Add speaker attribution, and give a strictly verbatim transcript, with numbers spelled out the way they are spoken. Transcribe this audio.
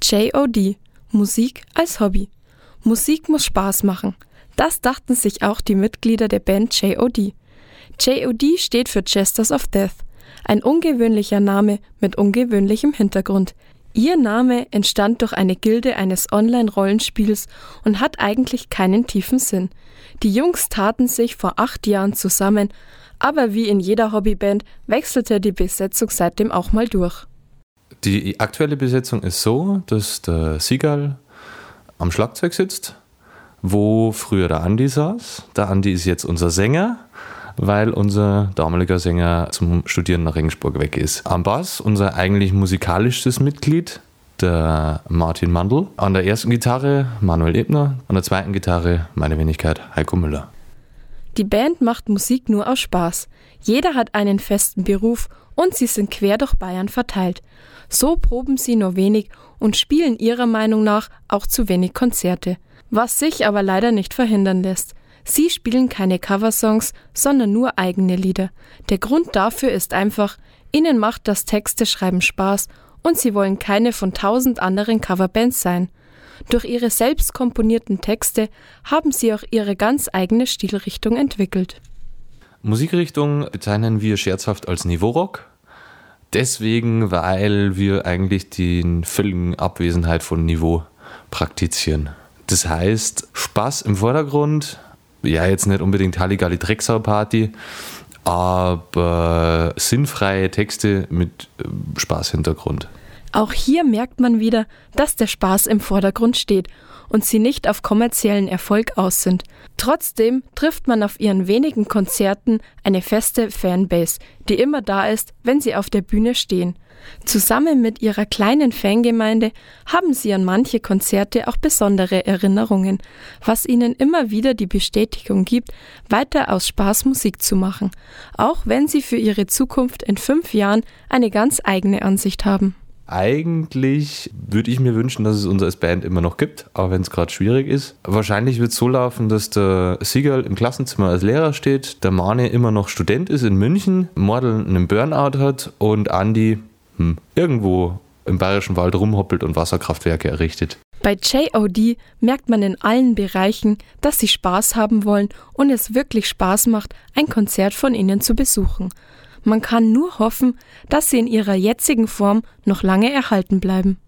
Speaker 1: J O D – Musik als Hobby. Musik muss Spaß machen. Das dachten sich auch die Mitglieder der Band J O D. J O D steht für Jesters of Death, ein ungewöhnlicher Name mit ungewöhnlichem Hintergrund. Ihr Name entstand durch eine Gilde eines Online-Rollenspiels und hat eigentlich keinen tiefen Sinn. Die Jungs taten sich vor acht Jahren zusammen, aber wie in jeder Hobbyband wechselte die Besetzung seitdem auch mal durch.
Speaker 2: Die aktuelle Besetzung ist so, dass der Sigal am Schlagzeug sitzt, wo früher der Andi saß. Der Andi ist jetzt unser Sänger, weil unser damaliger Sänger zum Studieren nach Regensburg weg ist. Am Bass unser eigentlich musikalischstes Mitglied, der Martin Mandl. An der ersten Gitarre Manuel Ebner, an der zweiten Gitarre meine Wenigkeit Heiko Müller.
Speaker 1: Die Band macht Musik nur aus Spaß. Jeder hat einen festen Beruf und sie sind quer durch Bayern verteilt. So proben sie nur wenig und spielen ihrer Meinung nach auch zu wenig Konzerte. Was sich aber leider nicht verhindern lässt. Sie spielen keine Coversongs, sondern nur eigene Lieder. Der Grund dafür ist einfach, ihnen macht das Texteschreiben Spaß und sie wollen keine von tausend anderen Coverbands sein. Durch ihre selbst komponierten Texte haben sie auch ihre ganz eigene Stilrichtung entwickelt.
Speaker 2: Musikrichtung bezeichnen wir scherzhaft als Niveau-Rock. Deswegen, weil wir eigentlich die völlige Abwesenheit von Niveau praktizieren. Das heißt, Spaß im Vordergrund, ja jetzt nicht unbedingt Halligalli Drecksau-Party, aber sinnfreie Texte mit Spaßhintergrund.
Speaker 1: Auch hier merkt man wieder, dass der Spaß im Vordergrund steht und sie nicht auf kommerziellen Erfolg aus sind. Trotzdem trifft man auf ihren wenigen Konzerten eine feste Fanbase, die immer da ist, wenn sie auf der Bühne stehen. Zusammen mit ihrer kleinen Fangemeinde haben sie an manche Konzerte auch besondere Erinnerungen, was ihnen immer wieder die Bestätigung gibt, weiter aus Spaß Musik zu machen, auch wenn sie für ihre Zukunft in fünf Jahren eine ganz eigene Ansicht haben.
Speaker 2: Eigentlich würde ich mir wünschen, dass es uns als Band immer noch gibt, auch wenn es gerade schwierig ist. Wahrscheinlich wird es so laufen, dass der Sigal im Klassenzimmer als Lehrer steht, der Mane immer noch Student ist in München, Mordel einen Burnout hat und Andi hm, irgendwo im Bayerischen Wald rumhoppelt und Wasserkraftwerke errichtet.
Speaker 1: Bei J O D merkt man in allen Bereichen, dass sie Spaß haben wollen und es wirklich Spaß macht, ein Konzert von ihnen zu besuchen. Man kann nur hoffen, dass sie in ihrer jetzigen Form noch lange erhalten bleiben.